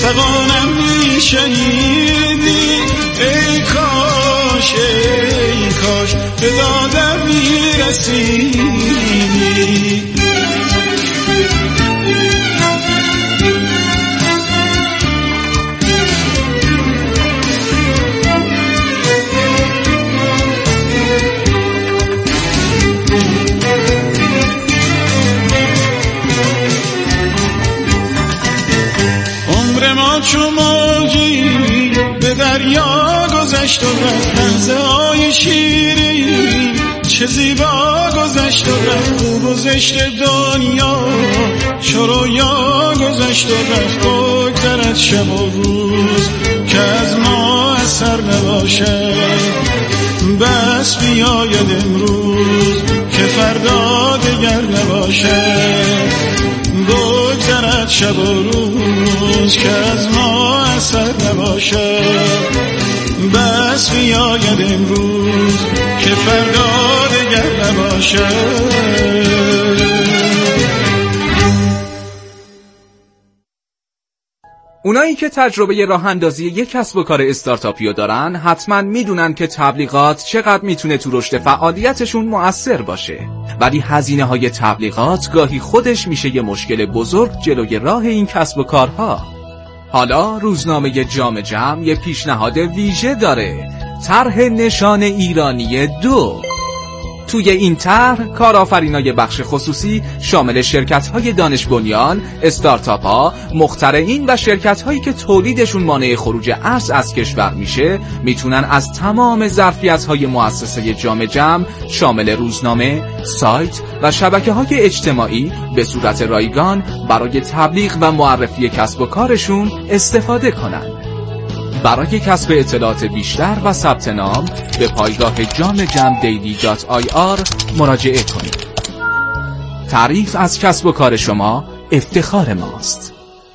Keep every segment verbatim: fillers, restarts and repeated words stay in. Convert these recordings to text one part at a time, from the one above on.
فغانم میشنیدی، ای کاش ای کاش به دادم میرسیدی. چو موجی به دریا گذشت و رفت، لحظه های شیرین چه زیبا گذشت و رفت. او گذشت دنیا چو رویا گذشت و رفت. بگذرد شب و روز که از ما اثر نباشد، بس بیاید امروز که فردا دگر نباشد. بگذرد شب و روز که از ما اثر نباشد، بس بیاید امروز که فردا دگر نباشد. اونایی که تجربه راه اندازی یک کسب و کار استارتاپی دارن حتما میدونن که تبلیغات چقدر میتونه تو رشد فعالیتشون مؤثر باشه، ولی هزینه های تبلیغات گاهی خودش میشه یه مشکل بزرگ جلوی راه این کسب و کارها. حالا روزنامه جام جم یه پیشنهاد ویژه داره، طرح نشان ایرانی دو. توی این طرح کارآفرینای بخش خصوصی شامل شرکت‌های دانش بنیان، استارتاپ‌ها، مخترعین و شرکت‌هایی که تولیدشون مانع خروج ارز از کشور میشه میتونن از تمام ظرفیت‌های مؤسسه جام جم شامل روزنامه، سایت و شبکه‌های اجتماعی به صورت رایگان برای تبلیغ و معرفی کسب و کارشون استفاده کنند. برای کسب اطلاعات بیشتر و ثبت نام به پایگاه جام جم دیلی دات آی آر مراجعه کنید. تعریف از کسب و کار شما افتخار ماست.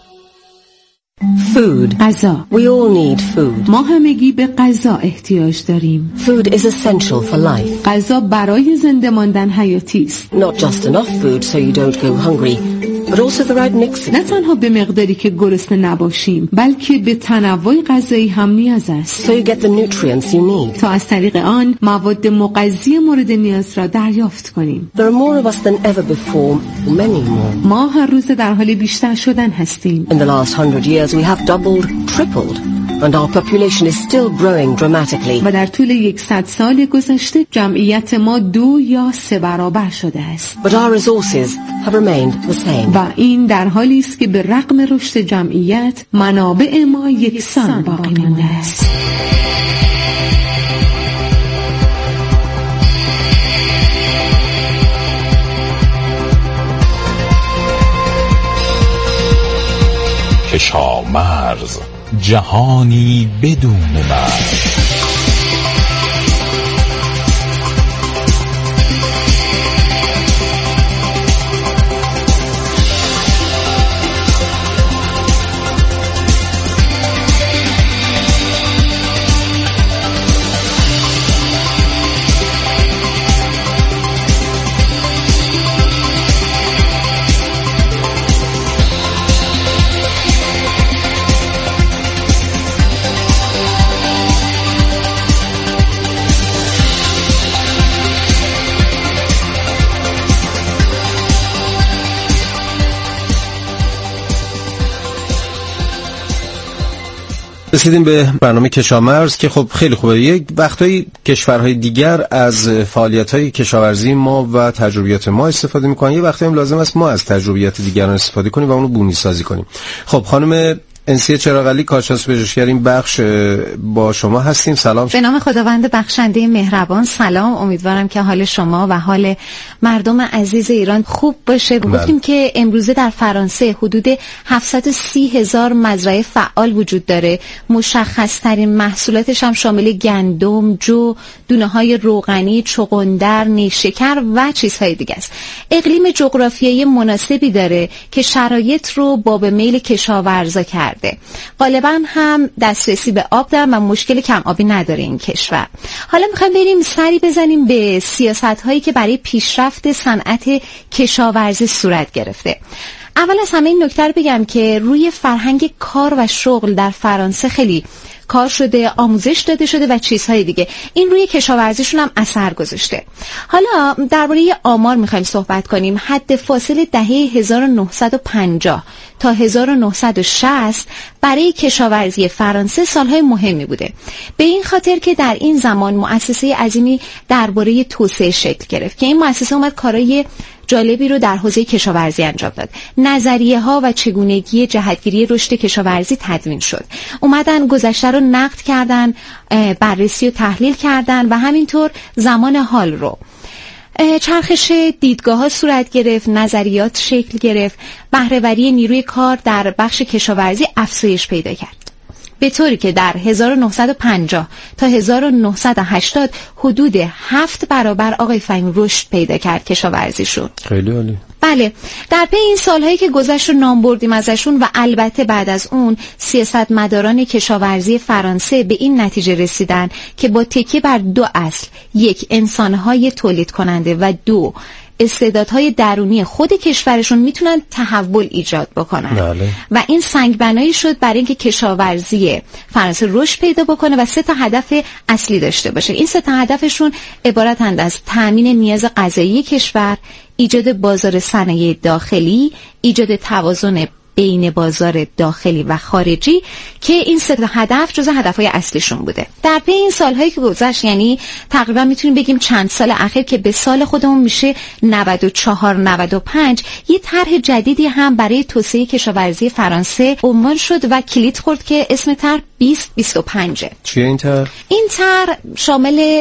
Food. غذا. We all need food. ما همگی به غذا احتیاج داریم. Food is essential for life. غذا برای زنده ماندن حیاتی است. Not just enough food so you don't go hungry, but also the right mix. نه تنها به مقداری که گرسنه نباشیم، بلکه به تنوع غذایی هم نیاز است. So you get the nutrients you need. تا از طریق آن مواد مغذی مورد نیاز را دریافت کنیم. There are more of us than ever before, many more. ما هر روز در حال بیشتر شدن هستیم. In the last hundred years we have doubled, tripled, and our population is still growing dramatically. و در طول صد سال گذشته جمعیت ما دو یا سه برابر شده است. But our resources have remained the same. و این در حالی است که به رغم رشد جمعیت منابع ما یکسان باقی مانده است. کشاورز، جهانی بدون مرز. رسیدیم به برنامه کشاورز که خب خیلی خوبه. یک وقتایی کشورهای دیگر از فعالیت‌های کشاورزی ما و تجربیات ما استفاده می‌کنن، یه وقتی هم لازم است ما از تجربیات دیگران استفاده کنیم و اونو بومی‌سازی کنیم. خب خانم انسیه چراغعلی، کارشناس پژوهشگر این بخش، با شما هستیم. سلام. به نام خداوند بخشنده مهربان. سلام. امیدوارم که حال شما و حال مردم عزیز ایران خوب باشه. گفتیم که امروزه در فرانسه حدود هفتصد و سی هزار مزرعه فعال وجود داره. مشخص ترین محصولاتش هم شامل گندم، جو، دونه های روغنی، چغندر، نیشکر و چیزهای دیگه است. اقلیم جغرافیایی مناسبی داره که شرایط رو باب میل کشاورزا کرد. غالبا هم دسترسی به آب دارن و مشکل کم آبی نداره این کشور. حالا میخوایم بریم سری بزنیم به سیاست هایی که برای پیشرفت صنعت کشاورزی صورت گرفته. اول از همه این نکته رو بگم که روی فرهنگ کار و شغل در فرانسه خیلی کار شده، آموزش داده شده و چیزهای دیگه. این روی کشاورزیشون هم اثر گذاشته. حالا درباره آمار میخوایم صحبت کنیم. حد فاصل دهه هزار و نهصد و پنجاه تا هزار و نهصد و شصت برای کشاورزی فرانسه سالهای مهمی بوده. به این خاطر که در این زمان مؤسسه عظیمی درباره توسعه شکل گرفت که این مؤسسه اومد کارهای جالبی رو در حوزه کشاورزی انجام داد. نظریه ها و چگونگی جهتگیری رشد کشاورزی تدوین شد. اومدن گذشته رو نقد کردن، بررسی و تحلیل کردن و همینطور زمان حال رو. چرخش دیدگاه ها صورت گرفت، نظریات شکل گرفت، بهره‌وری نیروی کار در بخش کشاورزی افزایش پیدا کرد. به طوری که در هزار و نهصد و پنجاه تا هزار و نهصد و هشتاد حدود هفت برابر آقای فهیم رشد پیدا کرد کشاورزیشون. خیلی عالی. بله، در پی این سالهایی که گذشت رو نام بردیم ازشون و البته بعد از اون سیاستمداران کشاورزی فرانسه به این نتیجه رسیدن که با تکیه بر دو اصل، یک انسانهای تولید کننده و دو استعدادهای درونی خود کشورشون میتونن تحول ایجاد بکنن. بله. و این سنگبنایی شد برای اینکه کشاورزی فرانسه رشد پیدا بکنه و سه تا هدف اصلی داشته باشه. این سه تا هدفشون عبارتند از تامین نیاز غذایی کشور، ایجاد بازار صنایع داخلی، ایجاد توازن بین بازار داخلی و خارجی که این سه تا هدف جزو هدفهای اصلیشون بوده. در پی این سالهایی که گذشت، یعنی تقریبا میتونیم بگیم چند سال اخیر که به سال خودمون میشه نود و چهار نود و پنج، یه طرح جدیدی هم برای توسعه کشاورزی فرانسه عنوان شد و کلید خورد که اسم طرح بیست بیست و پنج. چیه این طرح؟ این طرح شامل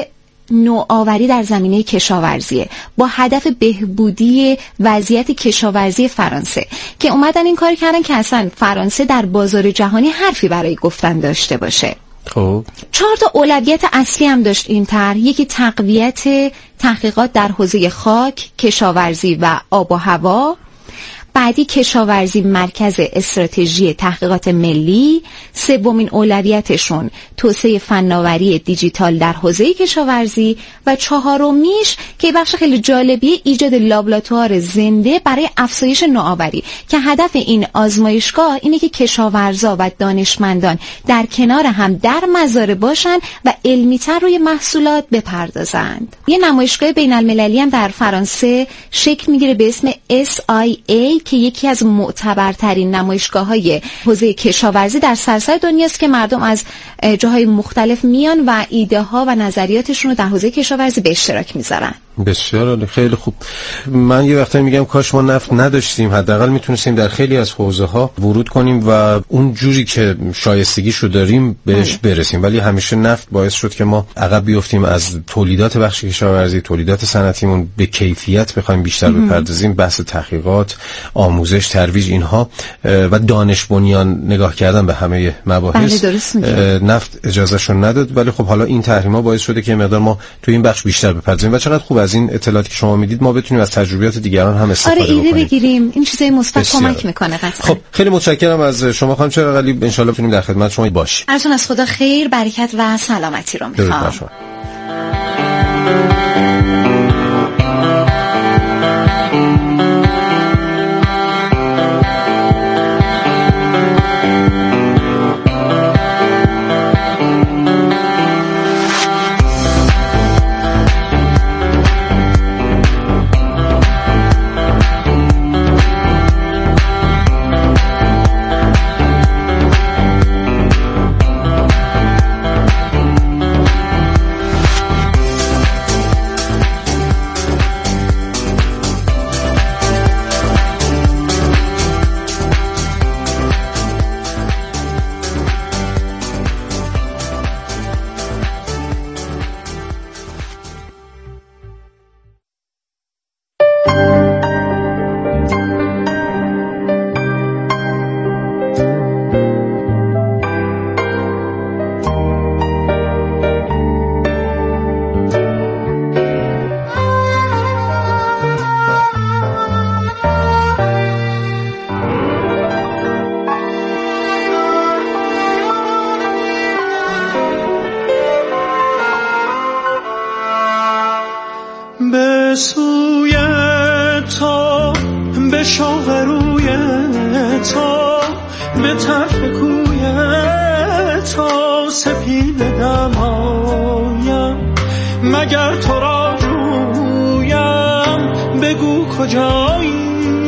نوآوری در زمینه کشاورزی با هدف بهبودی وضعیت کشاورزی فرانسه که اومدن این کار کردن که اصلا فرانسه در بازار جهانی حرفی برای گفتن داشته باشه. خب چهار تا اولویت اصلی هم داشت این طرح. یکی تقویت تحقیقات در حوزه خاک، کشاورزی و آب و هوا. بعدی کشاورزی مرکز استراتژی تحقیقات ملی. سومین اولویتشون توسعه فناوری دیجیتال در حوزه کشاورزی و چهارمیش که بخش خیلی جالبی ایجاد لابراتوار زنده برای افزایش نوآوری که هدف این آزمایشگاه اینه که کشاورزا و دانشمندان در کنار هم در مزارع باشن و علمی‌تر روی محصولات بپردازند. یه نمایشگاه بین‌المللی هم در فرانسه شکل میگیره به اسم اس آی ای که یکی از معتبرترین نمایشگاه‌های حوزه کشاورزی در سراسر دنیاست که مردم از جاهای مختلف میان و ایده ها و نظریاتشون رو در حوزه کشاورزی به اشتراک میذارن. بسیار عالی، خیلی خوب. من یه وقتایی میگم کاش ما نفت نداشتیم، حداقل میتونستیم در خیلی از حوزه ها ورود کنیم و اون جوری که شایستگیشو داریم بهش برسیم، ولی همیشه نفت باعث شد که ما عقب بیفتیم از تولیدات بخش کشاورزی، تولیدات صنعتیمون به کیفیت بخوایم بیشتر بپردازیم. بحث تحقیقات، آموزش، ترویج اینها و دانش بنیان نگاه کردن به همه مباحث نفت اجازهشو نداد، ولی خب حالا این تحریما باعث شده که مقدار ما تو این بخش بیشتر بپردازیم و چقدر خوب از این اطلاعاتی که شما میدید ما بتونیم از تجربیات دیگران هم استفاده آره ایده بکنیم. بگیریم. این چیزای مثبت کمک میکنه قطعا. خب خیلی متشکرم از شما خانم چراغلی، ان شاءالله بتونیم در خدمت شما باشیم. ارزون از خدا خیر، برکت و سلامتی رو میخوام. شوق روی تو به طرف کوی تو سپید دمایم مگر تو را جویم بگو کجایی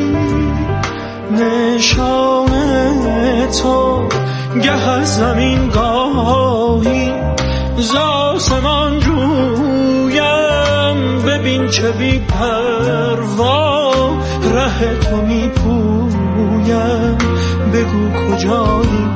نشان تو گه از زمین گاهی ز آسمان جویم ببین چه بی پروا ره تو می پویم بگو کجایی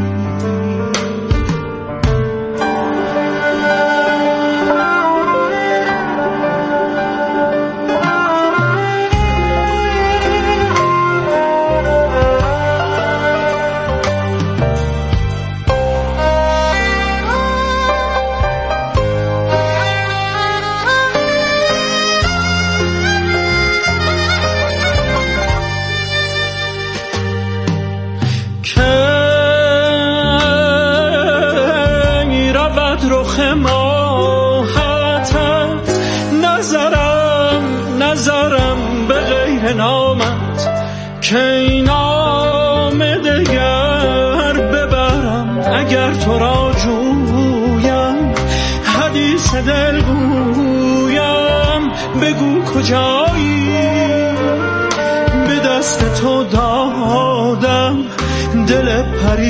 که نام دگر ببرم اگر تو را جویم حدیث دل گویم بگو کجایی به دست تو دادم دل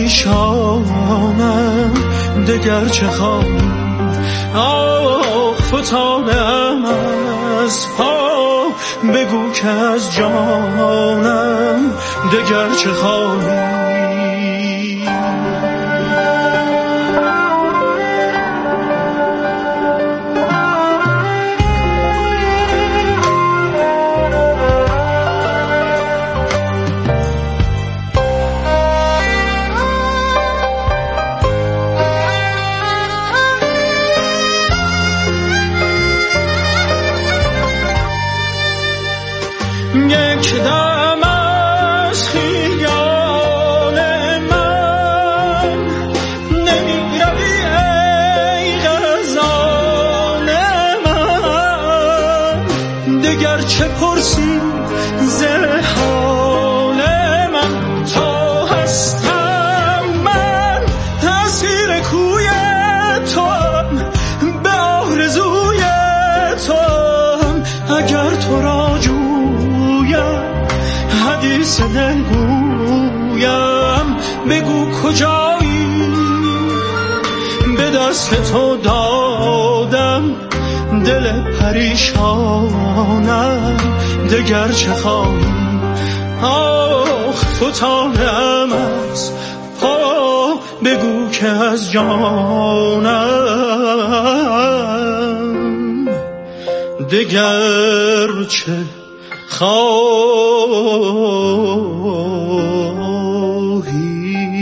پریشانم دگر چه خواهم آه فتادم از پا بگو که از جانم دگر چه خواهی یک دم از خیال من نمی روی ای غزال من دگر چه پرسی ز حال من تا هستم من تأثیر کوی تو به آرزوی تو اگر تو را حدیث دل گویم بگو کجایی به دست تو دادم دل پریشانم دگر چه خواهی آخ فتادم از پا بگو که از جانم دگر چه خواهی.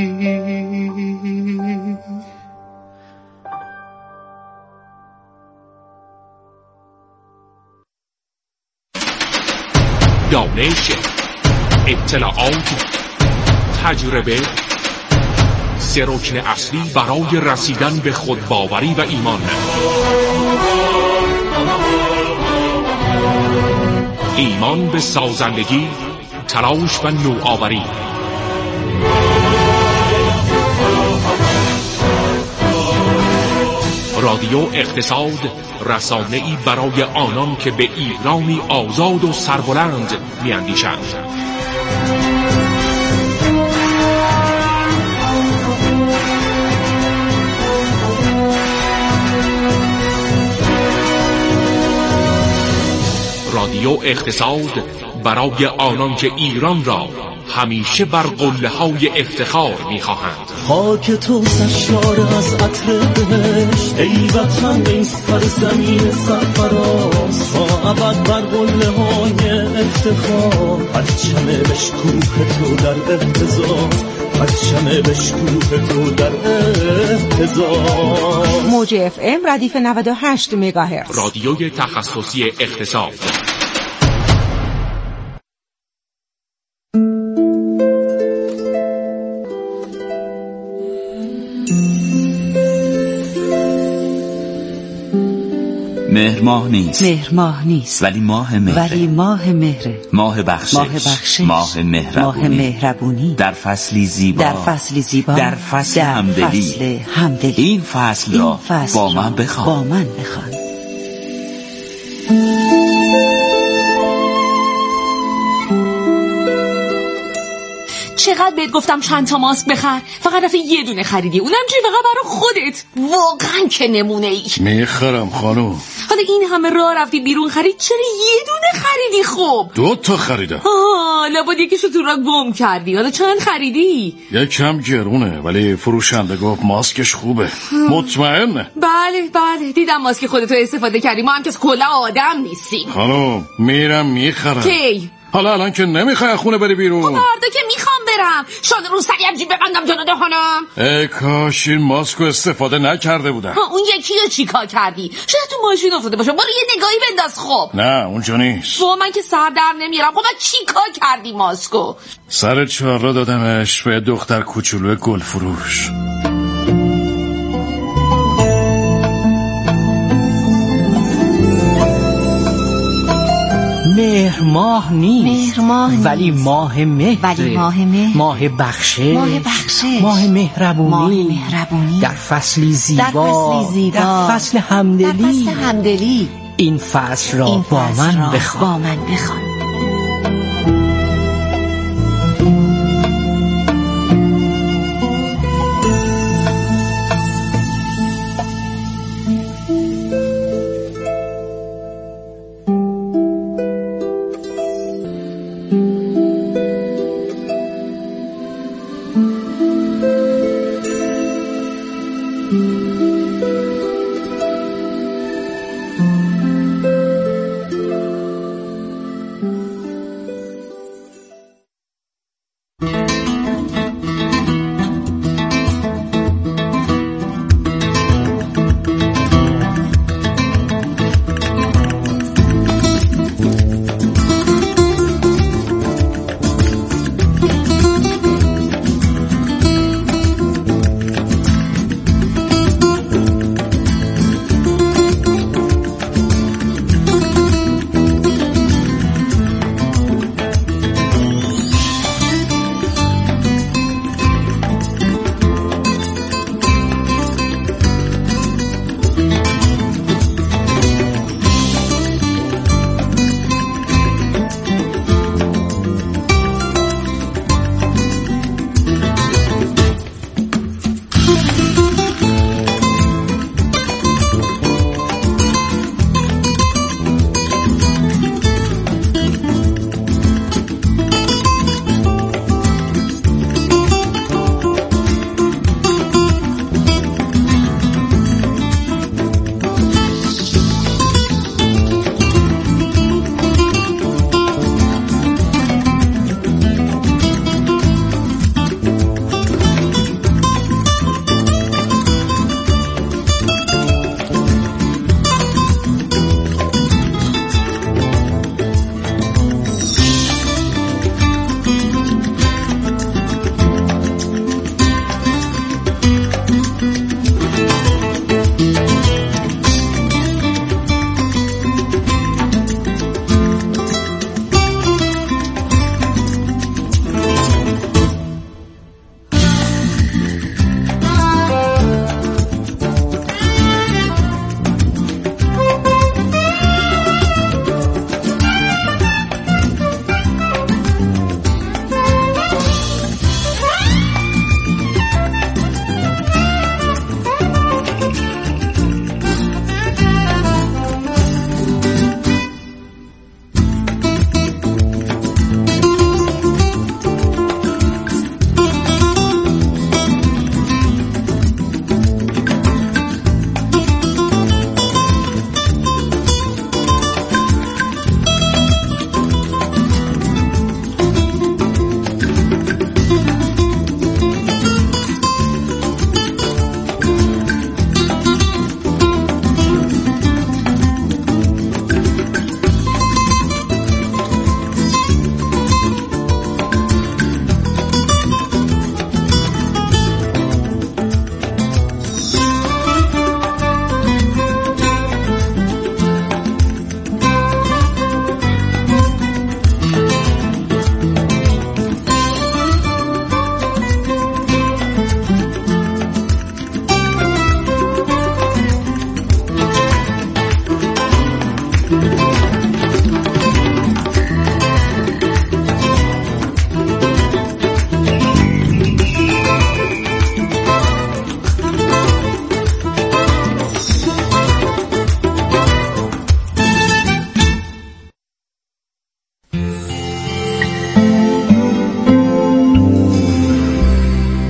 دانش، اطلاعات، تجربه سه رکن اصلی برای رسیدن به خودباوری و ایمان. ایمان به سازندگی، تلاش و نوآوری. رادیو اقتصاد، رسانه‌ای برای آنان که به ایرانی آزاد و سربلند می‌اندیشند. رادیو اقتصاد برای آنان که ایران را همیشه بر قله‌های افتخار می‌خواهند. خاک تو سرشار از عطر بهشت، ای وطن این سرزمین سرفراز، تا ابد بر قله‌های افتخار، پرچم بشکوه تو در احتضار، پرچم بشکوه تو در احتضار. موج اف ام ردیف نود و هشت مگاهرتز، رادیوی تخصصی اقتصاد. مهر مهر ماه نیست مهر ماه نیست ولی ماه مهره ولی ماه مهره ماه بخشش ماه بخشش ماه مهربونی ماه مهربونی در فصلی زیبا در فصلی زیبا در فصل در همدلی فصل همدلی این فصل این را فصل با را من بخوان با من بخوان. چقدر بهت گفتم چند تا ماسک بخر، فقط رفتی یه دونه خریدی، اونم چی فقط برای خودت. واقعا که نمونه ای. میخرم خانم. حالا این همه راه رفتی بیرون خرید، چرا یه دونه خریدی؟ خب دو تا خریدم. آه لابد یکیشو تو راه گم کردی. حالا چند خریدی؟ یکم گرونه ولی فروشنده گفت ماسکش خوبه. مطمئنه؟ بله بله دیدم ماسک خودتو استفاده کردی، ما هم که کلا آدم نیستیم. خانم میرم میخرم. کی؟ حالا الان که نمیخوای خونه بری بیرون. خب فردا که میخوام برم، شاید رو سری عجیب ببندم جلو دهانم. ای کاش این ماسکو استفاده نکرده بودم. ها اون یکی رو چیکار کردی؟ شاید تو ماشین افتاده باشه، برو یه نگاهی بنداز. خب نه اونجا نیست. با من که سر در نمیارم. خب چیکار کردی ماسکو؟ سر چهار را دادمش به دختر کوچولو گل فروش. مهر ماه نیست مهر ماه ولی نیست. ماه مهر ولی ماه مهر ماه بخشش ماه بخشش ماه مهربونی ماه مهربونی در فصلی زیبا در فصلی زیبا در فصل همدلی در فصل همدلی این فصل را این با فصل من را بخوان با من بخوان.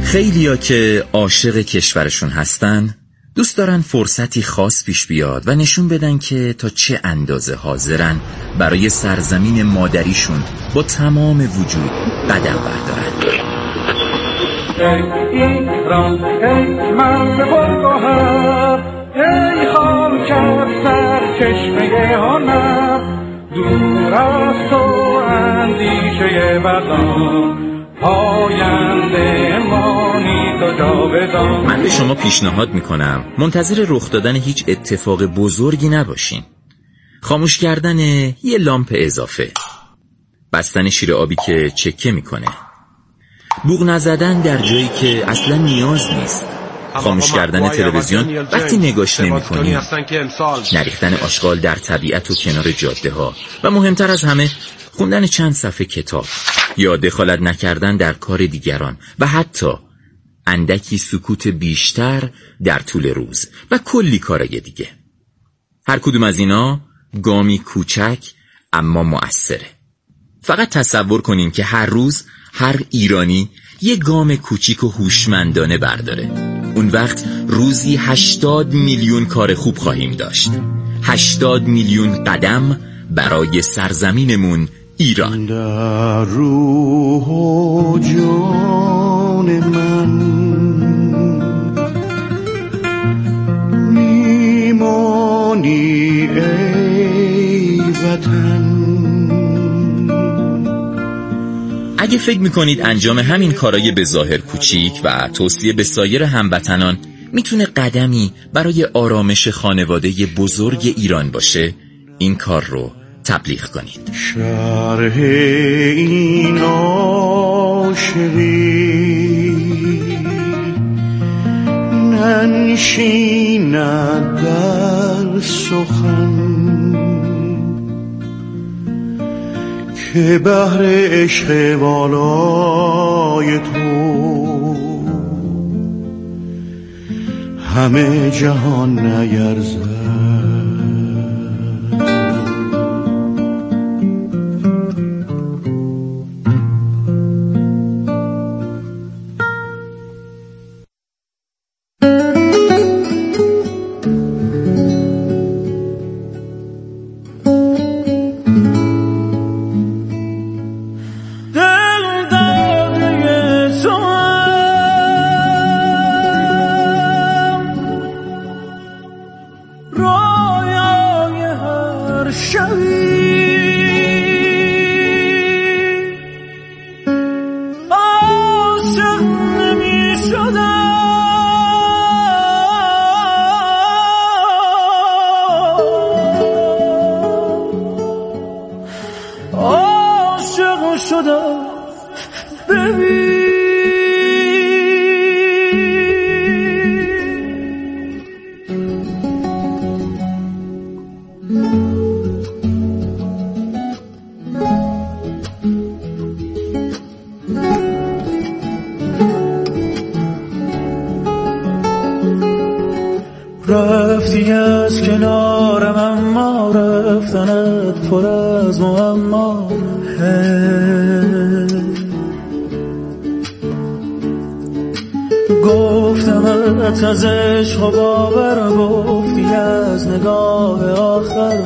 خیلیا که عاشق کشورشون هستن دوست دارن فرصتی خاص پیش بیاد و نشون بدن که تا چه اندازه حاضرن برای سرزمین مادریشون با تمام وجود قدم بردارن. ایران ای مرد بلگوهر، ای خاک سر چشمه هنر، دور از تو اندیشه بدان، پاینده مانی تو جاودان. من به شما پیشنهاد میکنم منتظر رخ دادن هیچ اتفاق بزرگی نباشین. خاموش کردن یه لامپ اضافه، بستن شیر آبی که چکه میکنه، بوق نزدن در جایی که اصلا نیاز نیست، خاموش کردن تلویزیون وقتی نگاش نمی‌کنی، نریختن آشغال در طبیعت و کنار جاده ها و مهمتر از همه خوندن چند صفحه کتاب یا دخالت نکردن در کار دیگران و حتی اندکی سکوت بیشتر در طول روز و کلی کارای دیگه. هر کدوم از اینا گامی کوچک اما مؤثره. فقط تصور کنین که هر روز هر ایرانی یه گام کوچیک و هوشمندانه برداره. اون وقت روزی هشتاد میلیون کار خوب خواهیم داشت. هشتاد میلیون قدم برای سرزمینمون ایران. در روح و جان من میمانی ای وطن. اگه فکر میکنید انجام همین کارای به ظاهر کوچیک و توصیه به سایر هموطنان میتونه قدمی برای آرامش خانواده بزرگ ایران باشه، این کار رو تبلیغ کنید. شرح این عاشقی ننشیند در سخن، که بحر عشق والای تو همه جهان نیرزد. رفتی از کنارم اما رفتنت پر از معما. گفتمت از عشق و باور، گفتی از نگاه آخر.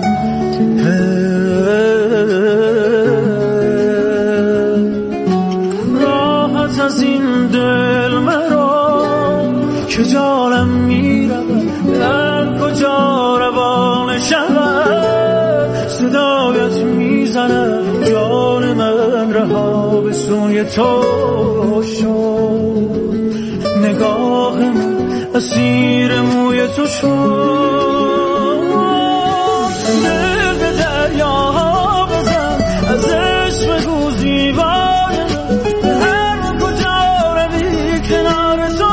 راحت از این دل مرا که جانم میرود، در کجا روان شود، صدایت میزند جان من رها به سوی تو شد. نگاه من اسیر موی تو شد. دل به دریاها بزن، از عشق بگو زیبای من، هر کجا روی کنار تو.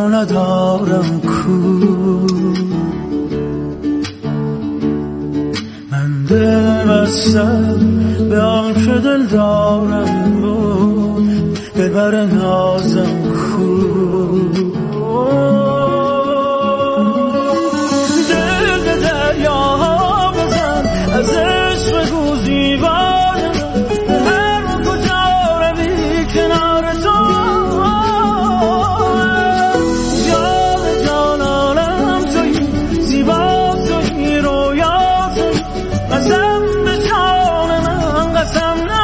رو ندارم کو، من دل بستم به آن که دل دارم بود، ببر نازم کو. دل به دریاها بزن از عشق بگو زیبانم، هر کجا روی کنار تو یاد جانانم توی، زیبا توی، رویا توی، قسم به جان من قسم نه.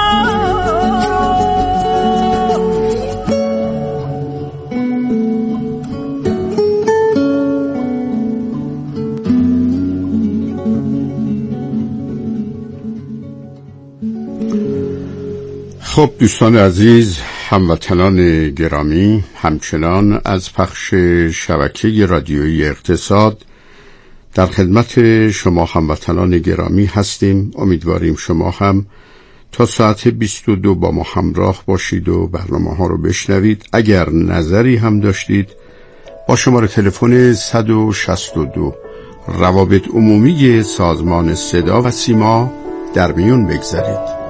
خب دوستان عزیز، هموطنان گرامی، همچنان از پخش شبکه رادیویی اقتصاد در خدمت شما هموطنان گرامی هستیم. امیدواریم شما هم تا ساعت بیست و دو با ما همراه باشید و برنامه ها رو بشنوید. اگر نظری هم داشتید با شماره تلفن صد و شصت و دو روابط عمومی سازمان صدا و سیما در میون بگذارید.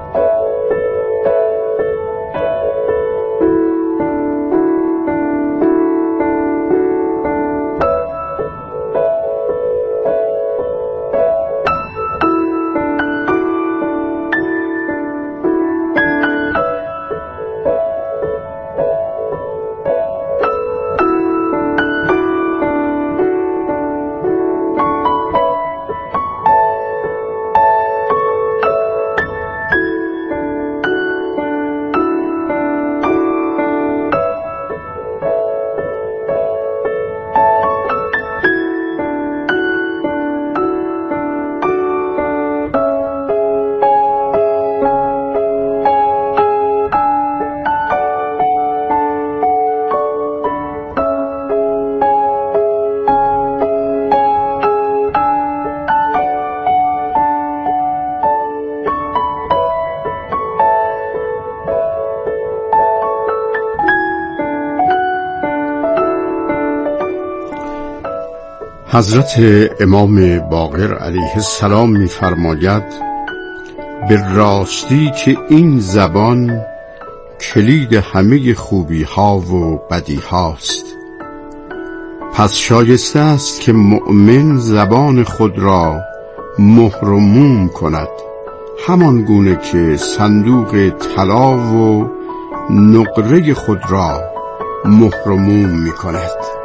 حضرت امام باقر علیه السلام می‌فرماید به راستی که این زبان کلید همه خوبی ها و بدی هاست، پس شایسته است که مؤمن زبان خود را مهر و موم کند، همان گونه که صندوق طلا و نقره خود را مهر و موم می کند.